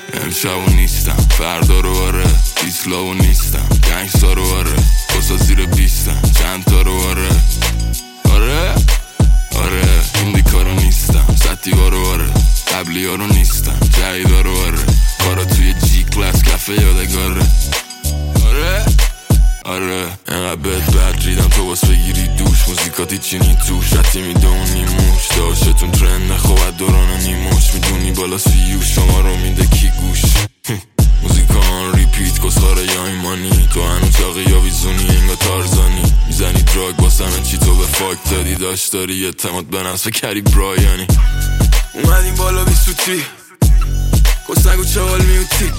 امشبو نیستم فردا رو آره، ایسلاو نیستم گنگستا رو آره، بسا زیر بیستم چند تا رو آره آره آره ایندیکا رو نیستم ستیوا رو آره، قبلی ها رو نیستم جدیدا رو آره، کارا توی جی کلاس کفه یادگاره آره آره اینقدر بد ریدم تو باس بگیری دوش، موزیکاتی چینی توش رتی میدونی موش داشتون ترند خوبت دوران نیموش، میدونی بالا سیو شما رو میده کی گوش موزیکا آن ریپیت کسخاره یا ایمانی، تو هنو چاقی یا ویزونی انگا تارزانی، میزنی دراگ باسمه چی تو به فاک دادی، داشت داری اعتماد به نفس کری برایانی، اومدیم بالا بی سوتی کسنگو چوال میوتی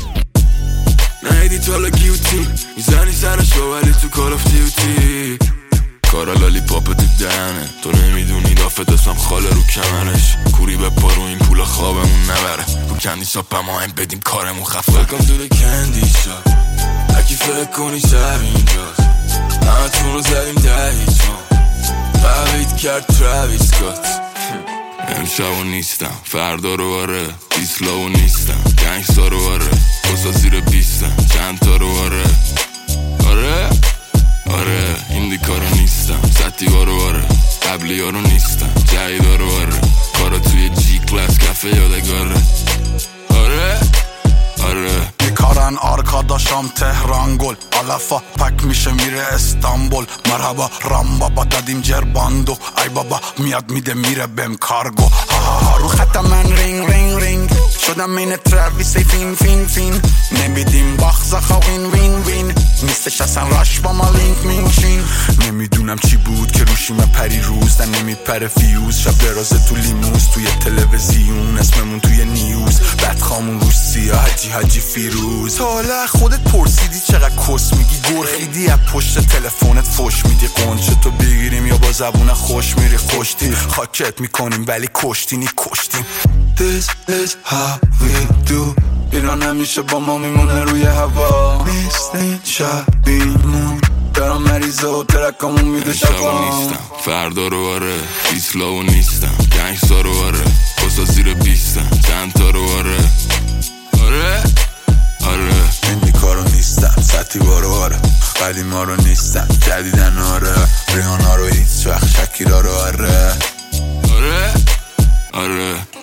نهیدی تو حالا گیوتی، میزنی سرشو ولی تو کال آف دیوتی، کارا لالی پاپ تو دهنه، تو نمیدونی دافت اسمم خاله رو کمرش، کوری به پارو این پولا خوابمون نبره، رو کندی شاپ اما هم بدیم کارمون خفه Welcome to the candy shop هرکی فکر کنی شب اینجاست، همه تون رو زدیم ده هیچ ما قوید کرد تراویس سکات امشبو نیستم فردا رو آره، ایسلاو نیستم گنگستا رو آره، بسا زیر بیستم چند تا رو آره آره آره ایندیکا رو نیستم ستیوا رو آره، قبلی ها رو نیستم جدیدا رو آره، کارا توی جی کلاس کفه یادگاره آره آره میکارن آرکاداشام تهران گل علفا پک میشه میره استانبول، مرحبا رام بابا دادیم جرباندو، ای بابا میاد میده میره بهم کارگو، ها رو خطم من رینگ رینگ رینگ شدم این تراویسی فین فین فین، نمیدیم باخزاخا وین وین وین، نیستش اصلا راش با ما لینک مینشین، نمیدونم چی بود که روشیمه پری روز در نمیپره فیوز، شب درازه تو لیموز توی تلویزیون اسممون توی نیوز، بدخامون روش سیاه حجی فیروز، تا حالا خودت پرسیدی چقدر کس میگی گرخیدی از پشت تلفنت فوش میدی، قنچه تو بگیریم یا با زبون خوش میری خوشتی، خاکت میکنیم ولی کشتینی کشتیم. This is how we do ایران همیشه با ما میمونه روی هوا، نیستین شبیمون دارم مریضه و ترکامون میده شبا نیستم فردا رو آره، ایسلاو نیستم گنگستا رو آره، بسا زیر بیستم چند تا رو آره آره آره ایندیکا رو نیستم ستیوا رو آره، قدیما رو نیستم جدیدن آره، ریانا رو هیچ وقت شکیرا رو آره آره آره